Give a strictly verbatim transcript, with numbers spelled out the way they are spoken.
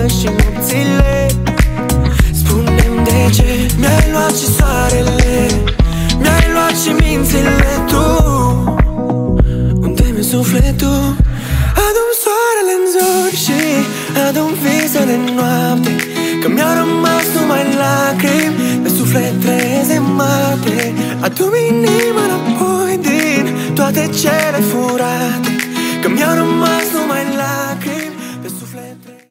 și nopțile. Spune-mi de ce mi-ai luat și soarele, mi-ai luat și mințile tu. Unde mi-e sufletul? Adu-mi soarele în zori și adu-mi visele în noapte, că mi-au rămas numai lacrimi pe suflet trezemate. Adu-mi inima înapoi din toate cele furate, că mi-au rămas